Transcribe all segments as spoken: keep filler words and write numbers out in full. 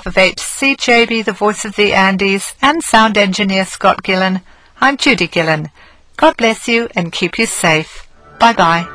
behalf of H C J B, the Voice of the Andes, and sound engineer Scott Gillen, I'm Judy Gillen. God bless you and keep you safe. Bye-bye.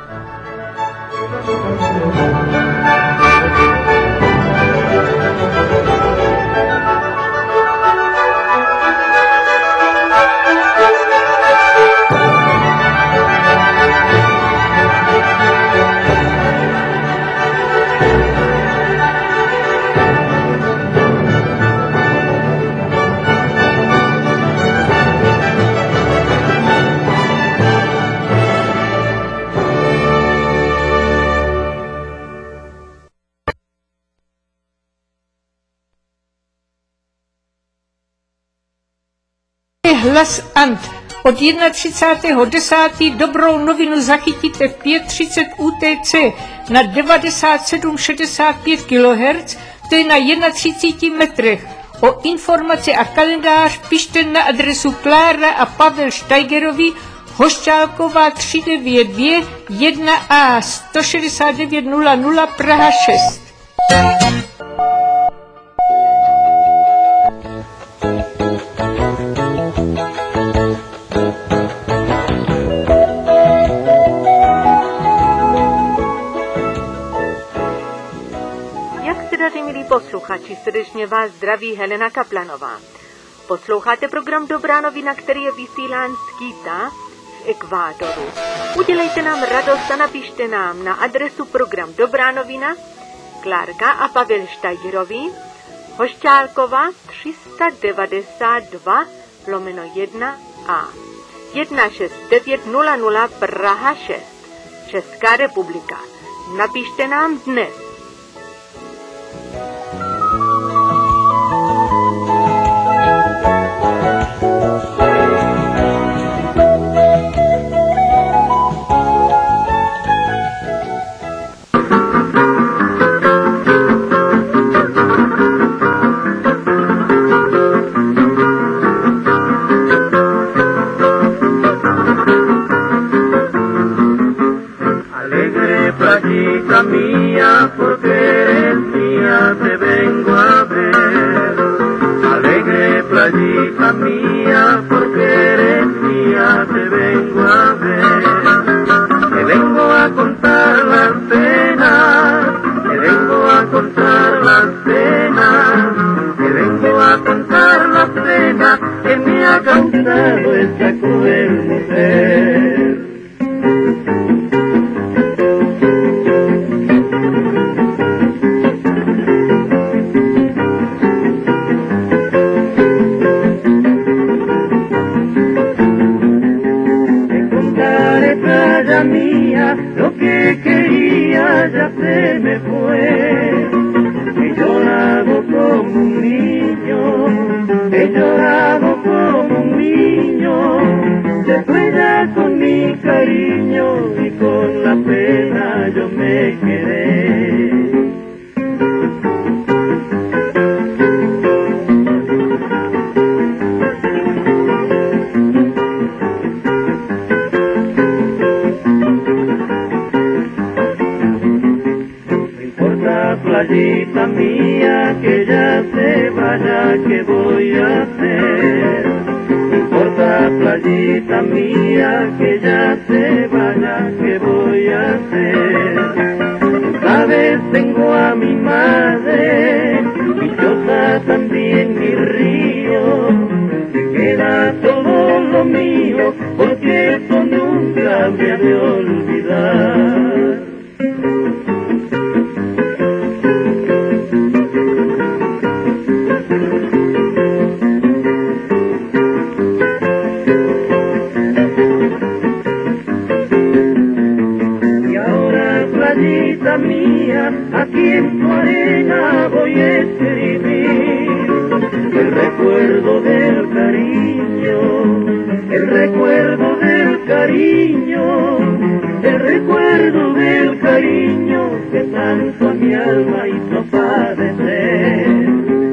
Hlas Ant. Od třicátého prvního desátého dobrou novinu zachytíte v pět třicet U T C na devadesát sedm šedesát pět kilohertzů, to je na třicet jedna metrech. O informace a kalendář pište na adresu Klára a Pavel Steigerovi, Hošťálková tři devět dvě jedna A sto šedesát devět nula nula Praha šest. Milí posluchači, srdečně vás zdraví Helena Kaplanová. Posloucháte program Dobrá novina, který je vysílán z Quita v Ekvádoru. Udělejte nám radost a napište nám na adresu program Dobrá novina, Klárka a Pavel Steigerovi, Hošťálková tři devadesát dva lomeno jedna A jedna šest devět nula nula Praha šest, Česká republika. Napište nám dnes. Playita mía, porque eres mía, te vengo a ver. Alegre playita mía, porque eres mía, te vengo a ver. Te vengo a contar las penas, te vengo a contar las penas, te vengo a contar las penas que me ha causado esta cruel mujer. Mía, lo que quería ya se me fue. He llorado como un niño, he llorado como un niño. Se fue ya con mi cariño y con la pena yo me quedé. Playita mía, que ya se vaya, ¿qué voy a hacer? No importa, playita mía, que ya se vaya, ¿qué voy a hacer? Sabes, tengo a mi madre, mi choza también mi río, se queda todo lo mío, porque esto nunca me ha de olvidar. Playita mía, aquí en tu arena voy a escribir el recuerdo del cariño, el recuerdo del cariño, el recuerdo del cariño que tanto a mi alma hizo padecer.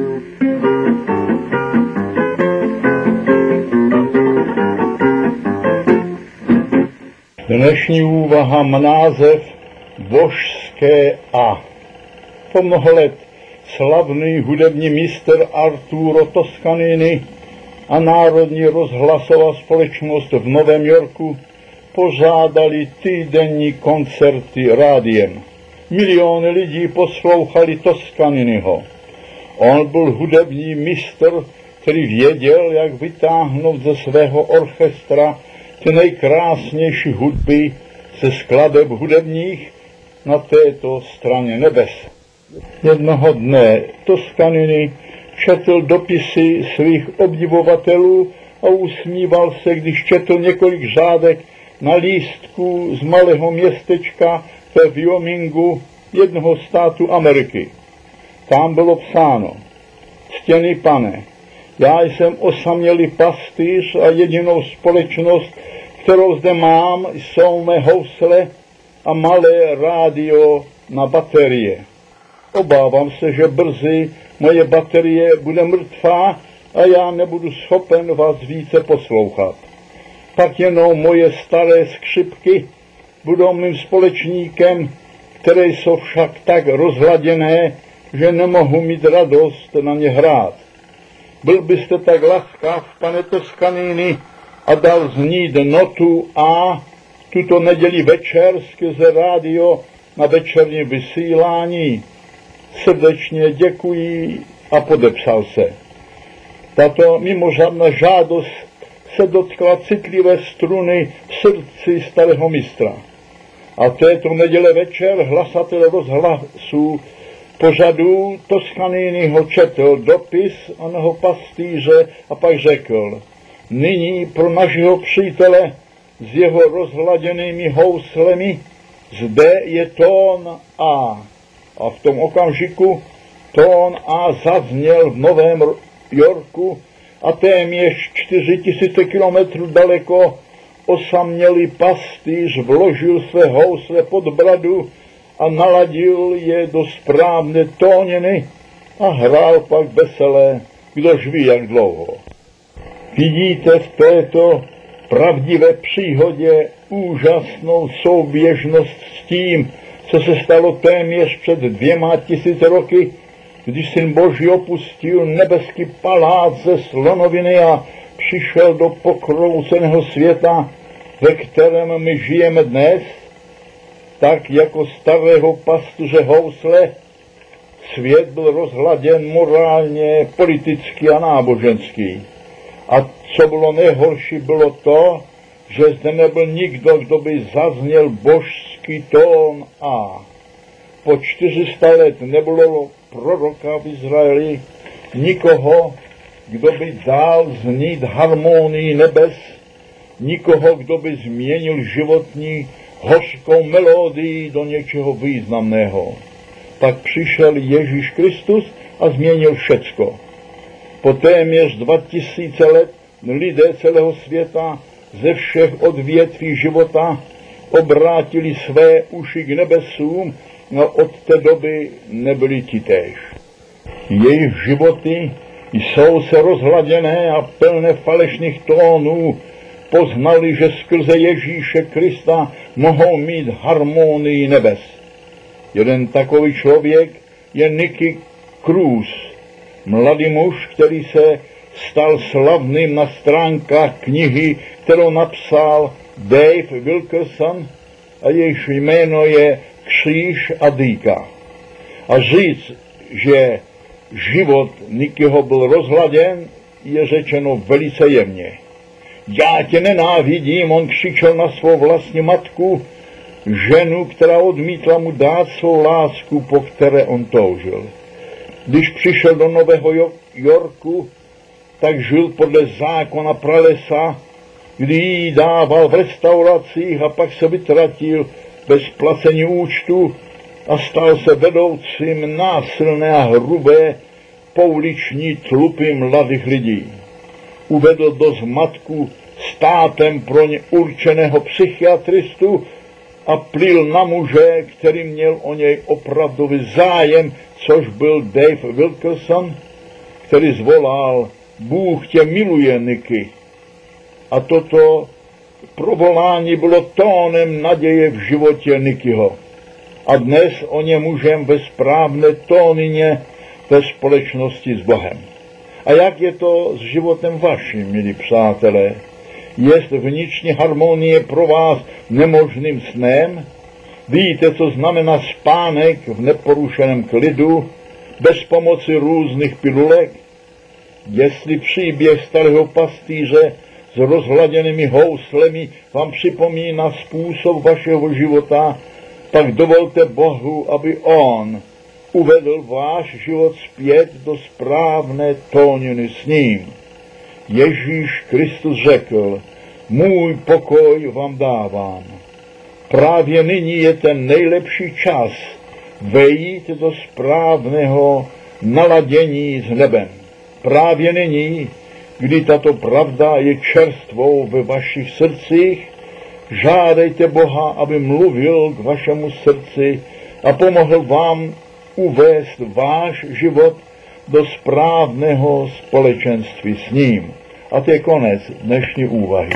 Dnešní úvaha má název Božské A. Po mnoho let slavný hudební mistr Arturo Toscanini a Národní rozhlasová společnost v Novém Yorku pořádali týdenní koncerty rádiem. Miliony lidí poslouchali Toscaniniho. On byl hudební mistr, který věděl, jak vytáhnout ze svého orchestra ty nejkrásnější hudby ze skladeb hudebních na této straně nebes. Jednoho dne Toscanini četl dopisy svých obdivovatelů a usmíval se, když četl několik řádek na lístku z malého městečka ve Wyomingu, jednoho státu Ameriky. Tam bylo psáno: Ctěný pane, já jsem osamělý pastýř a jedinou společnost, kterou zde mám, jsou mé housle a malé rádio na baterie. Obávám se, že brzy moje baterie bude mrtvá a já nebudu schopen vás více poslouchat. Pak jenom moje staré skřipky budou mým společníkem, které jsou však tak rozhladěné, že nemohu mít radost na ně hrát. Byl byste tak laskav, pane Toscanini, a dal znít notu A tuto neděli večer skrze rádio na večerní vysílání. Srdečně děkuji a podepsal se. Tato mimořádná žádost se dotkla citlivé struny v srdci starého mistra. A této neděle večer hlasatel rozhlasu pořadu Toscaniniho četl dopis onoho pastýře a pak řekl: nyní pro našeho přítele s jeho rozhladěnými houslemi zde je tón A. A v tom okamžiku tón A zazněl v Novém Yorku a téměř čtyři tisíce kilometrů daleko osamělý pastýř vložil své housle pod bradu a naladil je do správné tóniny a hrál pak veselé, kdož ví jak dlouho. Vidíte v této pravdivé příhodě úžasnou souběžnost s tím, co se stalo téměř před dvěma tisíce roky, když Syn Boží opustil nebeský palác ze slonoviny a přišel do pokrouceného světa, ve kterém my žijeme dnes, tak jako starého pastuře housle, svět byl rozhladěn morálně, politicky a náboženský. A co bylo nejhorší, bylo to, že zde nebyl nikdo, kdo by zazněl božský tón A. Po čtyři sta let nebylo proroka v Izraeli, nikoho, kdo by dal znít harmonii nebes, nikoho, kdo by změnil životní hořkou melodii do něčeho významného. Pak přišel Ježíš Kristus a změnil všecko. Po téměř dva tisíce let lidé celého světa ze všech odvětví života obrátili své uši k nebesům a od té doby nebyli titéž. Jejich životy jsou se rozhladěné a plné falešných tónů, poznali, že skrze Ježíše Krista mohou mít harmonii nebes. Jeden takový člověk je Nicky Cruz, mladý muž, který se stal slavným na stránkách knihy, kterou napsal Dave Wilkerson a jejíž jméno je Kříž a dýka. A říct, že život Nickyho byl rozhladěn, je řečeno velice jemně. Já tě nenávidím, on křičel na svou vlastní matku, ženu, která odmítla mu dát svou lásku, po které on toužil. Když přišel do Nového Yorku, tak žil podle zákona pralesa, kdy jí dával v restauracích a pak se vytratil bez placení účtu a stal se vedoucím násilné a hrubé pouliční tlupy mladých lidí. Uvedl do zmatku státem pro ně určeného psychiatristu a plil na muže, který měl o něj opravdový zájem, což byl Dave Wilkerson, který zvolal: Bůh tě miluje, Nicky. A toto provolání bylo tónem naděje v životě Nickyho. A dnes o ně můžeme ve správné tónině ve společnosti s Bohem. A jak je to s životem vaším, milí přátelé? Jest vnitřní harmonie pro vás nemožným snem? Víte, co znamená spánek v neporušeném klidu, bez pomoci různých pilulek? Jestli příběh starého pastýře s rozhladěnými houslemi vám připomíná způsob vašeho života, pak dovolte Bohu, aby On uvedl váš život zpět do správné tóniny s ním. Ježíš Kristus řekl, můj pokoj vám dávám. Právě nyní je ten nejlepší čas vejít do správného naladění s nebem. Právě nyní, kdy tato pravda je čerstvou ve vašich srdcích, žádejte Boha, aby mluvil k vašemu srdci a pomohl vám uvést váš život do správného společenství s ním. A to je konec dnešní úvahy.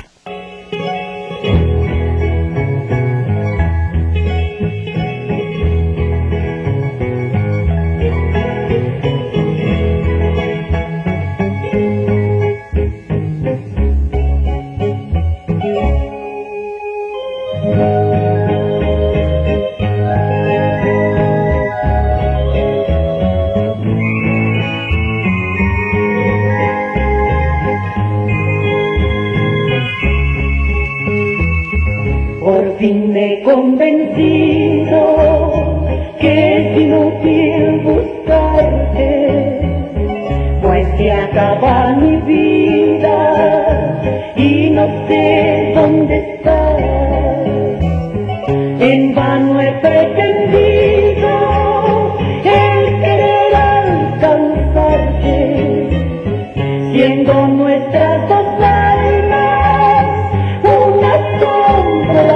Convencido que es inútil buscarte, pues se acaba mi vida y no sé dónde estás. En vano he pretendido el querer alcanzarte, siendo nuestras dos almas una sombra.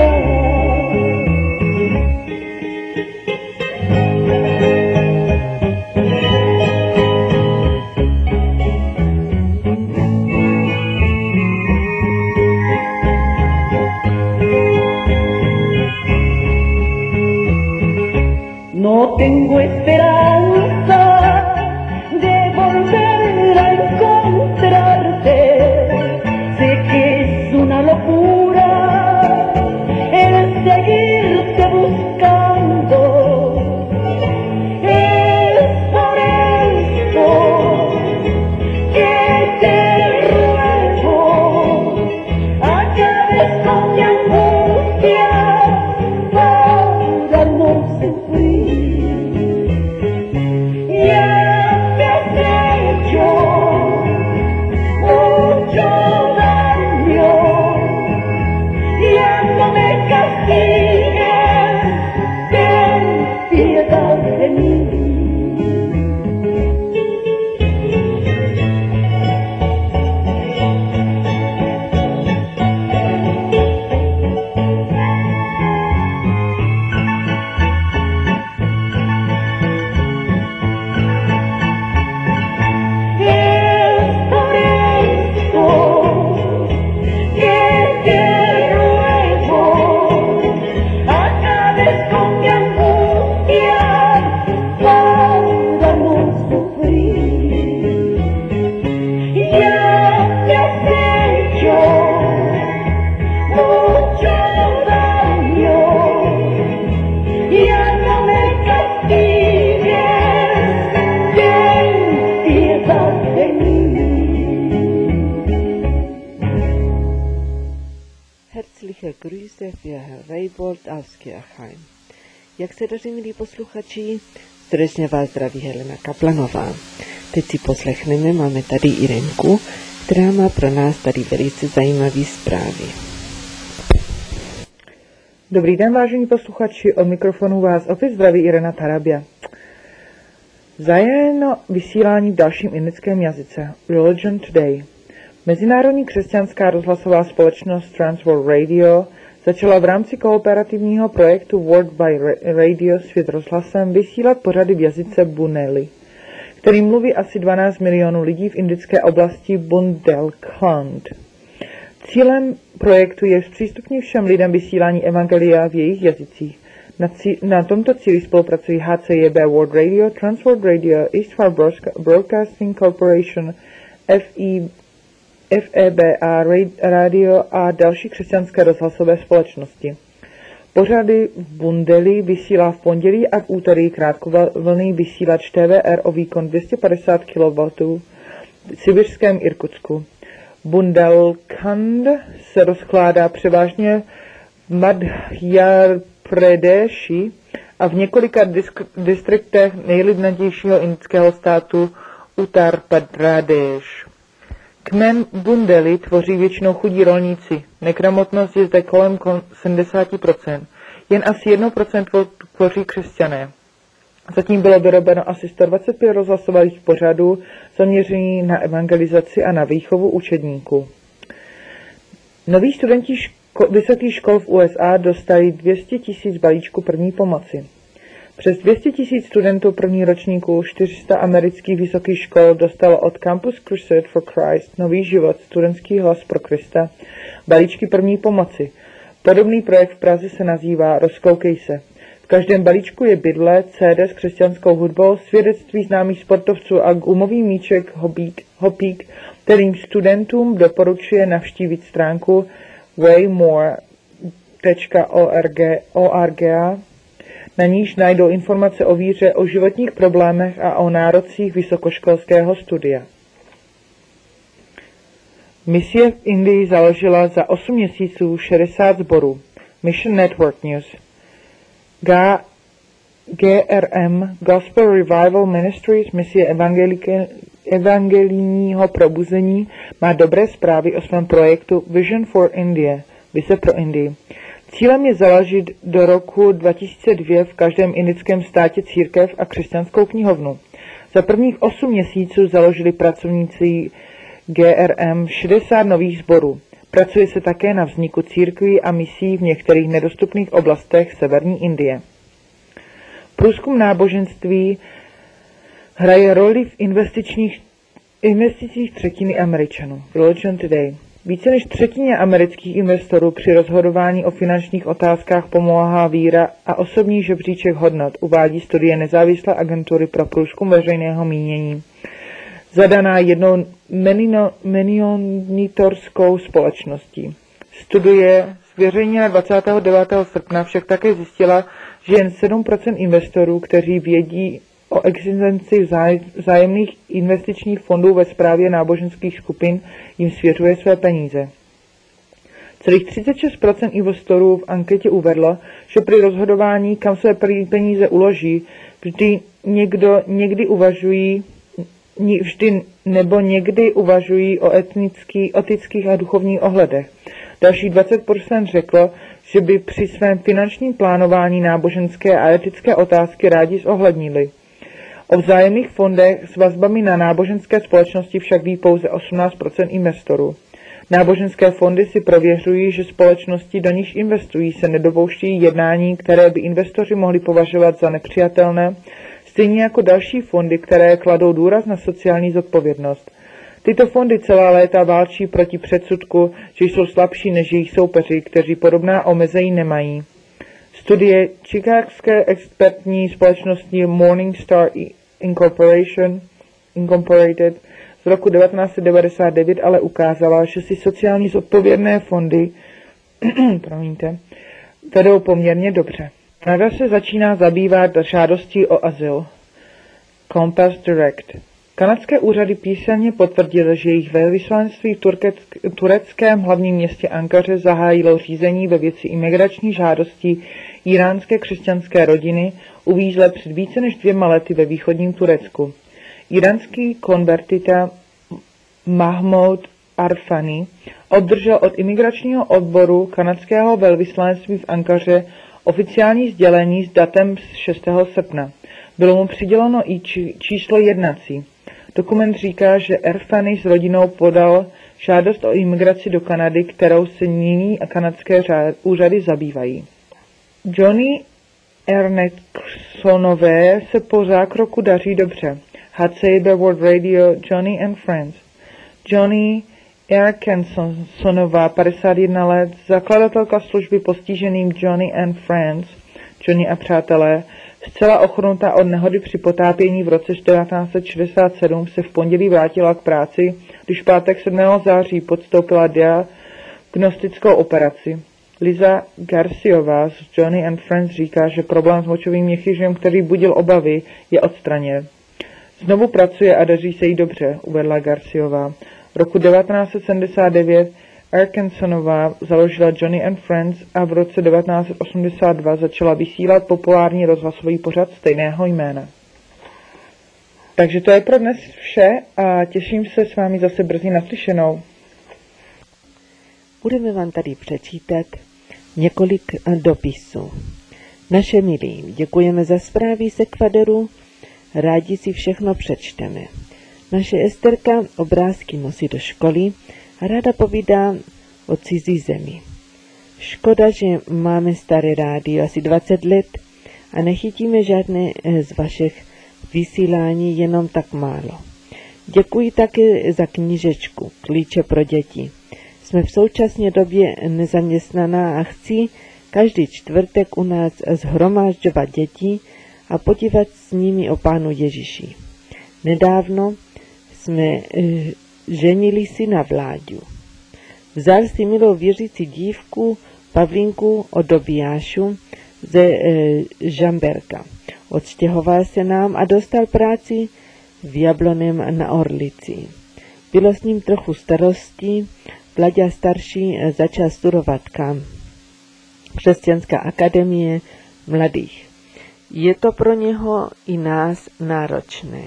No tengo esperanza de volver a encontrarte. Sé que es una locura el seguirte buscando. Es por esto que te ruego acabes con mi angustia para no sufrir. Grüße für Reibold aus Kirchheim. Jak se daří, milí posluchači? Srdečně vás zdraví Helena Kaplanová. Teď si poslechneme, máme tady Irenku, která má pro nás tady velice zajímavé zprávy. Dobrý den, vážení posluchači, od mikrofonu vás opět zdraví Irena Tarabia. Vzájemné vysílání v dalším indickém jazyce, Religion Today. Mezinárodní křesťanská rozhlasová společnost Transworld Radio začala v rámci kooperativního projektu World by Radio Svět rozhlasem vysílat pořady v jazyce Buneli, který mluví asi dvanáct milionů lidí v indické oblasti Bundelkhand. Cílem projektu je zpřístupnit všem lidem vysílání evangelia v jejich jazycích. Na, cí, na tomto cíli spolupracují H C J B World Radio, Transworld Radio, East Far Broadcasting Corporation, F E, F E B A Radio a další křesťanské rozhlasové společnosti. Pořady v Bundeli vysílá v pondělí a v úterý krátkovlnný vysílač T V R o výkon dvě stě padesát kilowattů v sibiřském Irkutsku. Bundelkhand se rozkládá převážně v Madhya Pradeshi a v několika disk- distriktech nejlidnatějšího indického státu Uttar Pradesh. Kmen Bundeli tvoří většinou chudí rolníci. Negramotnost je zde kolem sedmdesát procent. Jen asi jedno procento tvoří křesťané. Zatím bylo vyrobeno asi sto dvacet pět rozhlasových pořadů zaměřených na evangelizaci a na výchovu učedníků. Noví studenti ško- vysokých škol v U S A dostali dvě stě tisíc balíčků první pomoci. Přes dvě stě tisíc studentů první ročníku čtyři sta amerických vysokých škol dostalo od Campus Crusade for Christ Nový život, studentský hlas pro Krista, balíčky první pomoci. Podobný projekt v Praze se nazývá Rozkoukej se. V každém balíčku je bydle, C D s křesťanskou hudbou, svědectví známých sportovců a gumový míček Hopík, Hopík, kterým studentům doporučuje navštívit stránku waymore tečka org, na níž najdou informace o víře, o životních problémech a o nárocích vysokoškolského studia. Misie v Indii založila za osm měsíců šedesát sborů. Mission Network News. G R M, Gospel Revival Ministries, misie evangelijního probuzení, má dobré zprávy o svém projektu Vision for India, vize pro Indii. Cílem je založit do roku dva tisíce dva v každém indickém státě církev a křesťanskou knihovnu. Za prvních osm měsíců založili pracovníci G R M šedesát nových sborů. Pracuje se také na vzniku církví a misí v některých nedostupných oblastech severní Indie. Průzkum náboženství hraje roli v investičních, investicích třetiny Američanů. Religion Today. Více než třetině amerických investorů při rozhodování o finančních otázkách pomáhá víra a osobní žebříček hodnot, uvádí studie nezávislé agentury pro průzkum veřejného mínění, zadaná jednou monitorskou společností. Studie zveřejněná dvacátého devátého srpna však také zjistila, že jen sedm procent investorů, kteří vědí o existenci vzájemných investičních fondů ve správě náboženských skupin, jim svěřuje své peníze. Celých třicet šest procent investorů v anketě uvedlo, že při rozhodování, kam své peníze uloží, vždy někdo někdy uvažují, vždy nebo někdy uvažují o etnických, etických a duchovních ohledech. Dalších dvacet procent řeklo, že by při svém finančním plánování náboženské a etické otázky rádi zohlednili. O vzájemných fondech s vazbami na náboženské společnosti však ví pouze osmnáct procent investorů. Náboženské fondy si prověřují, že společnosti, do níž investují, se nedopouštějí jednání, které by investoři mohli považovat za nepřijatelné, stejně jako další fondy, které kladou důraz na sociální zodpovědnost. Tyto fondy celá léta válčí proti předsudku, že jsou slabší než jejich soupeři, kteří podobná omezení nemají. Studie chicagské expertní společnosti Morningstar Incorporation, Incorporated z roku devatenáct set devadesát devět ale ukázala, že si sociální zodpovědné fondy promiňte, vedou poměrně dobře. Kanada se začíná zabývat žádostí o azyl. Compass Direct. Kanadské úřady písemně potvrdily, že jejich velvyslanectví v tureckém hlavním městě Ankaře zahájilo řízení ve věci imigrační žádosti iránské křesťanské rodiny uvízlé před více než dvěma lety ve východním Turecku. Iránský konvertita Mahmoud Arfani obdržel od imigračního odboru kanadského velvyslanectví v Ankaře oficiální sdělení s datem šestého srpna. Bylo mu přiděleno i číslo jednací. Dokument říká, že Arfani s rodinou podal žádost o imigraci do Kanady, kterou se nyní a kanadské úřady zabývají. Johnny Erneksonové se po zákroku daří dobře. H C B World Radio, Johnny and Friends. Johnny Erkensonová, padesát jedna let, zakladatelka služby postiženým Johnny and Friends, Johnny a přátelé, zcela ochrnutá od nehody při potápění v roce devatenáct set šedesát sedm, se v pondělí vrátila k práci, když v pátek sedmého září podstoupila diagnostickou operaci. Liza Garciová z Johnny and Friends říká, že problém s močovým měchýřem, který budil obavy, je odstraněn. Znovu pracuje a daří se jí dobře, uvedla Garciová. Roku devatenáct set sedmdesát devět Arkansonová založila Johnny and Friends a v roce devatenáct set osmdesát dva začala vysílat populární rozhlasový pořad stejného jména. Takže to je pro dnes vše a těším se s vámi zase brzy naslyšenou. Budeme vám tady přečítat několik dopisů. Naše milí, děkujeme za zprávy z Ekvadoru, rádi si všechno přečteme. Naše Esterka obrázky nosí do školy a ráda povídá o cizí zemi. Škoda, že máme staré rádio asi dvacet let a nechytíme žádné z vašich vysílání, jenom tak málo. Děkuji také za knížečku Klíče pro děti. Jsme v současné době nezaměstnaná a chci každý čtvrtek u nás shromážďovat děti a podívat s nimi o Pánu Ježíši. Nedávno jsme e, ženili si na Vláďu. Vzal si milou věřící dívku Pavlinku od Dobijášu ze e, Žamberka. Odstěhoval se nám a dostal práci v Jablonem na Orlici. Bylo s ním trochu starostí, Vláďa starší začal studovat kam? Křesťanská akademie mladých. Je to pro něho i nás náročné.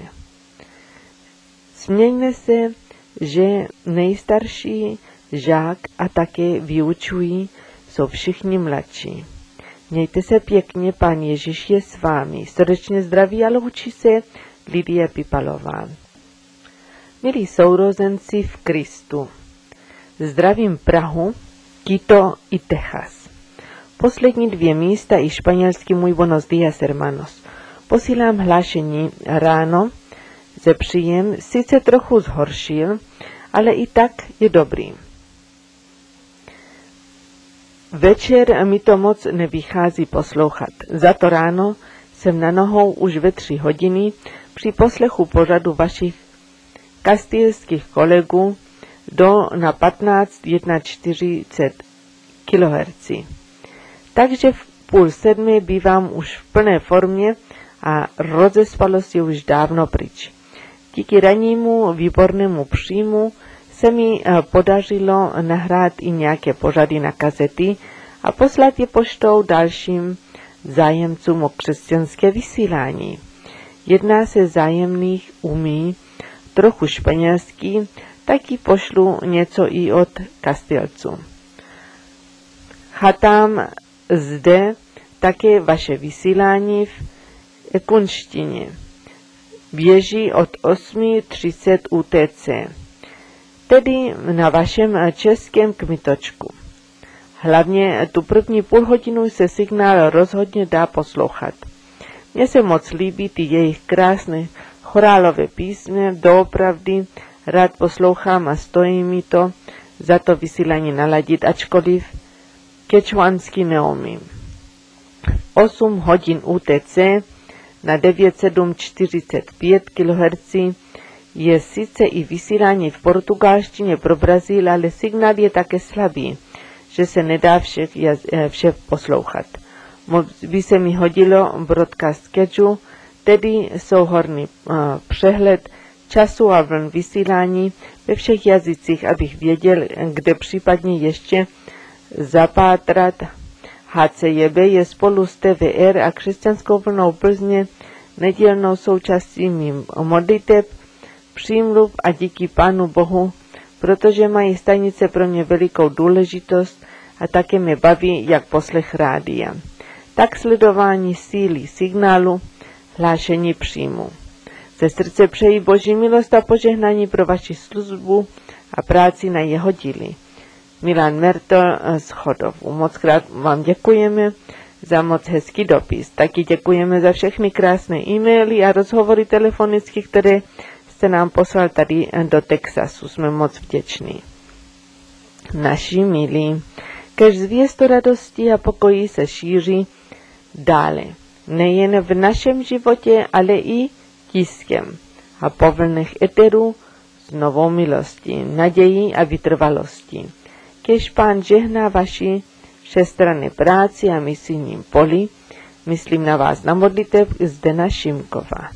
Smějme se, že nejstarší žák a také vyučují jsou všichni mladší. Mějte se pěkně, Pán Ježíš je s vámi. Srdečně zdraví a loučí se Lidie Pipalová. Milí sourozenci v Kristu, zdravím Prahu, Quito i Texas. Poslední dvě místa i španělsky muy buenos días, hermanos. Posílám hlášení ráno, ze příjem sice trochu zhoršil, ale i tak je dobrý. Večer mi to moc nevychází poslouchat. Za to ráno jsem na nohou už ve tři hodiny při poslechu pořadu vašich kastilských kolegů do na patnáct čtyřicet kilohertzů. Takže v půl sedmé bývám už v plné formě a rozespalost je už dávno pryč. Díky rannímu výbornému příjmu se mi podařilo nahrát i nějaké pořady na kazety a poslat je poštou dalším zájemcům o křesťanské vysílání. Jedná se zájemných umí trochu španělský, taky pošlu něco i od Kastilců. Chatám zde také vaše vysílání v ekunštině. Běží od osm třicet U T C, tedy na vašem českém kmitočku. Hlavně tu první půl hodinu se signál rozhodně dá poslouchat. Mně se moc líbí ty jejich krásné chorálové písně, doopravdy rád poslouchám a stojí mi to za to vysílání naladit, ačkoliv kečuansky neumím. osm hodin U T C na devět sedm čtyřicet pět kilohertzů je sice i vysílání v portugalštině pro Brazíl, ale signál je také slabý, že se nedá vše, vše poslouchat. Moc by se mi hodilo broadcast schedule, tedy souhrnný uh, přehled času a vln vysílání ve všech jazycích, abych věděl, kde případně ještě zapátrat. H C J B je spolu s T V R a křesťanskou vlnou Plzně nedílnou součástí mým modliteb, přímluv a díky Pánu Bohu, protože mají stanice pro mě velikou důležitost a také mě baví jak poslech rádia. Tak sledování síly signálu, hlášení příjmu. Ze srdce přeji Boží milost a požehnání pro vaši službu a práci na jeho díly. Milan Mertl z Chodovu. Moc krát vám děkujeme za moc hezký dopis. Taky děkujeme za všechny krásné e-maily a rozhovory telefonicky, které jste nám poslal tady do Texasu. Jsme moc vděční. Naši milí, kež zvěst o radosti a pokoji se šíří dále, nejen v našem životě, ale i tiskem a po vlnech eteru s novou milostí, nadějí a vytrvalostí. Kež Pán žehná vaši všestranné práci a misijním poli, myslím na vás na modlitev Zdena Šimkova.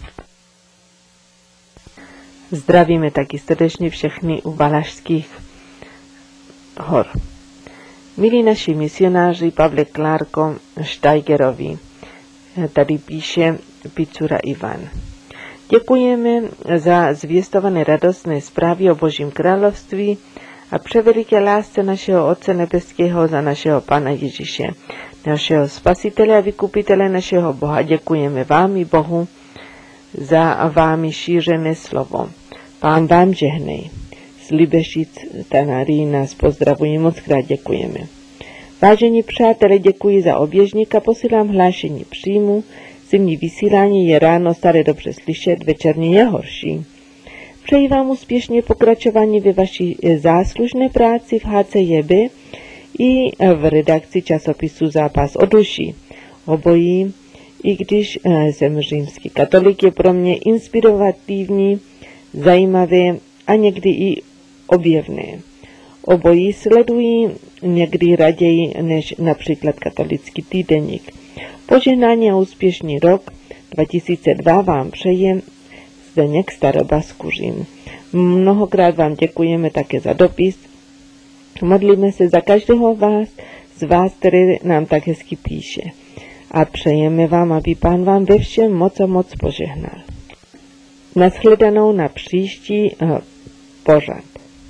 Zdravíme taky srdečně všechny u Valašských hor. Milí naši misionáři Pavle Klárko Steigerovi, tady píše Picura Ivan. Děkujeme za zvěstované radostné zprávy o Božím království a převeliké lásce našeho Otce nebeského za našeho Pána Ježíše, našeho Spasitele a Vykupitele našeho Boha. Děkujeme vám i Bohu za vámi šířené slovo. Pán vám žehnej. Z Libešic Tanarí nás pozdravují, moc krát děkujeme. Vážení přátelé, děkuji za oběžník a posílám hlášení příjmu. Zimní vysílání je ráno staré dobře slyšet, večerní je horší. Přeji vám úspěšně pokračování ve vaší záslužné práci v H C J B i v redakci časopisu Zápas o duši. Obojí, i když jsem římský katolik, je pro mě inspirativní, zajímavé a někdy i objevné. Obojí sledují někdy raději než například katolický týdeník. Požehnání a úspěšný rok dva tisíce dva vám přeje Zdeněk Staroba z Kuřím. Mnohokrát vám děkujeme také za dopis. Modlíme se za každého vás, z vás, který nám tak hezky píše. A přejeme vám, aby Pán vám ve všem moc a moc požehnal. Nashledanou na příští uh, pořad.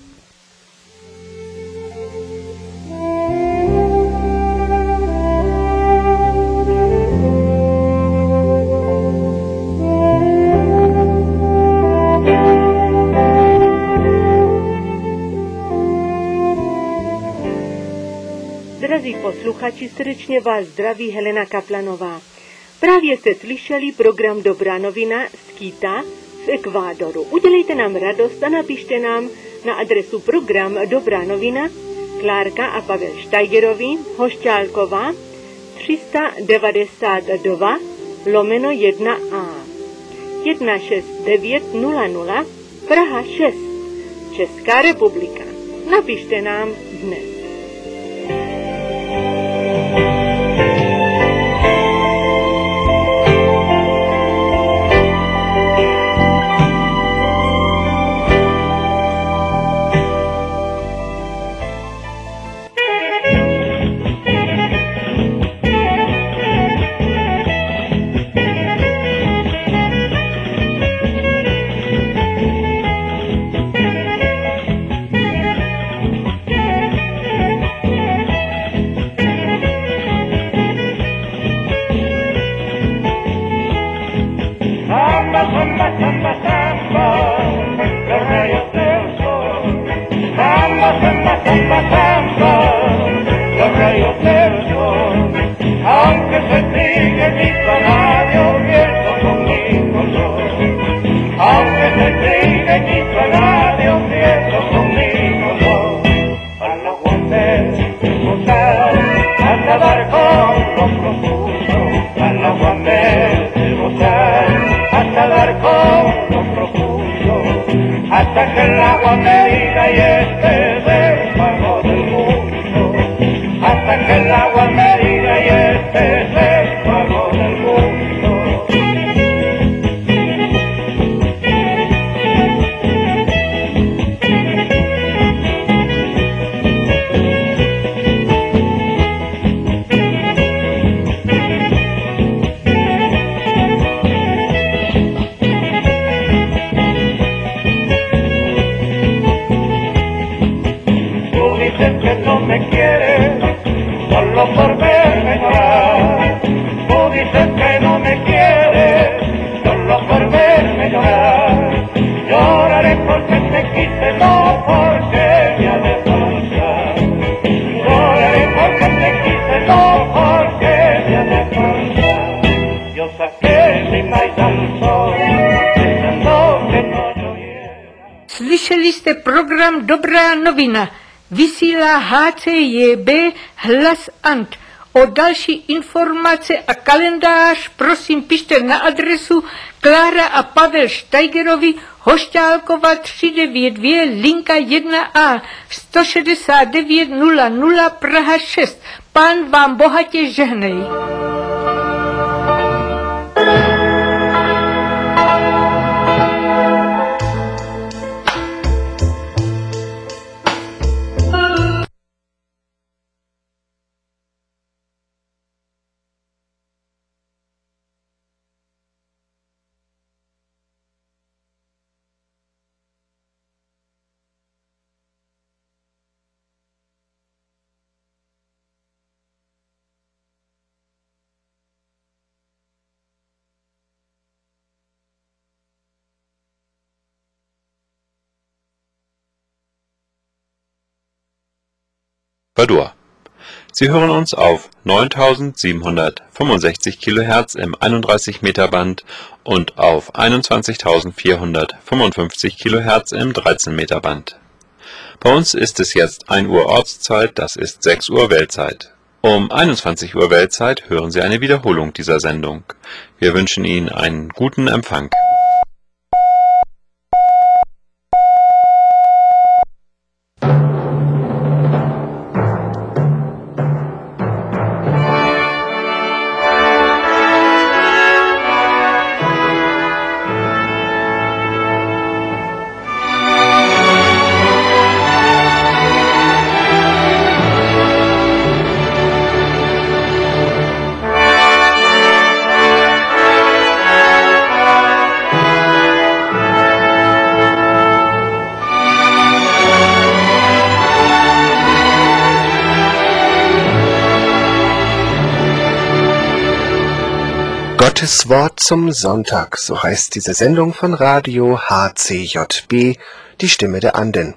Drazí posluchači, srdečně vás zdraví Helena Kaplanová. Právě jste slyšeli program Dobrá novina z Quita v Ekvádoru. Udělejte nám radost a napište nám na adresu program Dobrá novina, Klárka a Pavel Steigerovi, Hošťálková, tři devadesát dva lomeno jedna A, jedna šest devět nula nula, Praha šest, Česká republika. Napište nám dnes. Aunque se sigue mi salario, pierdo conmigo yo. Aunque se sigue mi salario, pierdo conmigo yo. A los guantes gozar, a nadar con los profundos. A los guantes gozar, a nadar con los profundos. Hasta que el agua me diga y este es el pago del mundo. Hasta que el agua me diga y este es el pago del mundo. Tú dices que no me quieres solo por verme llorar. Tú dices que no me quieres solo por verme llorar. Lloraré porque te quise, no porque me ha de faltar. Lloraré porque te quise, no porque me ha de faltar. Yo saqué mi maíz al sol, pensando que no lloviera. Slyšeli jste program Dobrá novina. Vysílá H C J B Hlas Ant. O další informace a kalendář prosím pište na adresu Klára a Pavel Steigerovi, Hošťálkova tři devět dvě, linka jedna A, sto šedesát devět nula nula, Praha šest. Pán vám bohatě žehnej. Padua. Sie hören uns auf neuntausendsiebenhundertfünfundsechzig Kilohertz im einunddreißig Meter Band und auf einundzwanzigtausendvierhundertfünfundfünfzig Kilohertz im dreizehn Meter Band. Bei uns ist es jetzt ein Uhr Ortszeit, das ist sechs Uhr Weltzeit. Um einundzwanzig Uhr Weltzeit hören Sie eine Wiederholung dieser Sendung. Wir wünschen Ihnen einen guten Empfang. Gottes Wort zum Sonntag, so heißt diese Sendung von Radio H C J B, die Stimme der Anden.